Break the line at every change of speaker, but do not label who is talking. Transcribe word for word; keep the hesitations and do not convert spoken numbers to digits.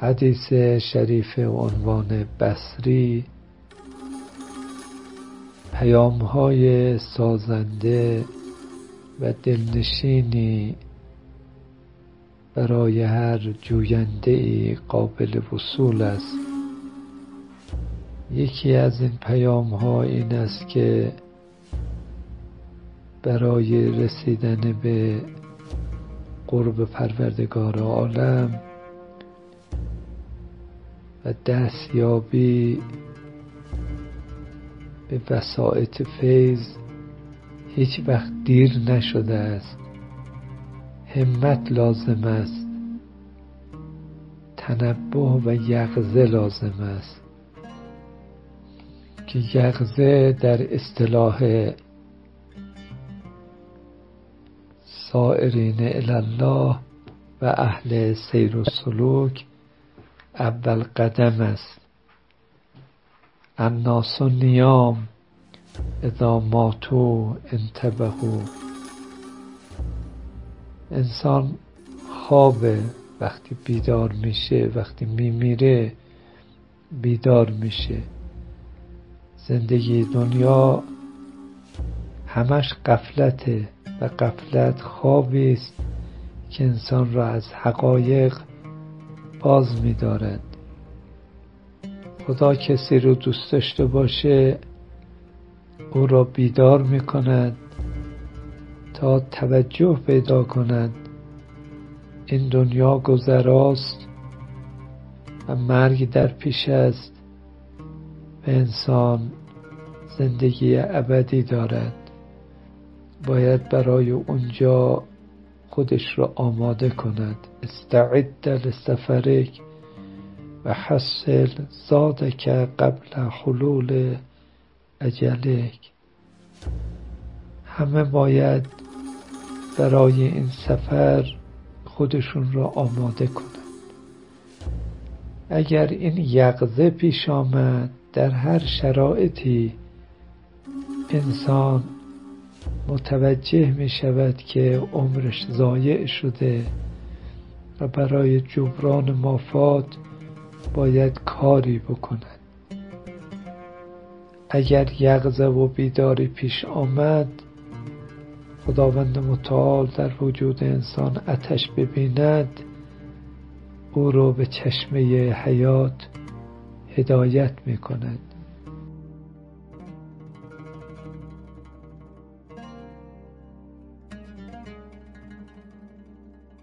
حدیث شریف عنوان بصری، پیام‌های سازنده و دلنشینی برای هر جوینده‌ای قابل وصول است. یکی از این پیام‌ها این است که برای رسیدن به قرب پروردگار عالم و دستیابی به وسائط فیض هیچ وقت دیر نشده است. همت لازم است، تنبه و یقظه لازم است که یقظه در اصطلاح سائرین الی الله و اهل سیر و سلوک اول قدم است. الناس نیام اذا ماتوا انتبهوا. انسان خوابه، وقتی بیدار میشه، وقتی میمیره بیدار میشه. زندگی دنیا همش غفلته و غفلت خوابی است که انسان را از حقایق باز می‌دارد. خدا کسی رو دوست داشته باشه او را بیدار می‌کند تا توجه پیدا کند این دنیا گذراست و مرگ در پیش است و انسان زندگی ابدی دارد. باید برای اونجا خودش را آماده کند. استعد لسفرک و حصل زادک قبل حلول اجلک. همه باید برای این سفر خودشون را آماده کنند. اگر این یقظه پیش آمد در هر شرایطی انسان متوجه می شود که عمرش ضایع شده و برای جبران مافات باید کاری بکند. اگر یقظه و بیداری پیش آمد، خداوند متعال در وجود انسان آتش ببیند، او رو به چشمه حیات هدایت می کند.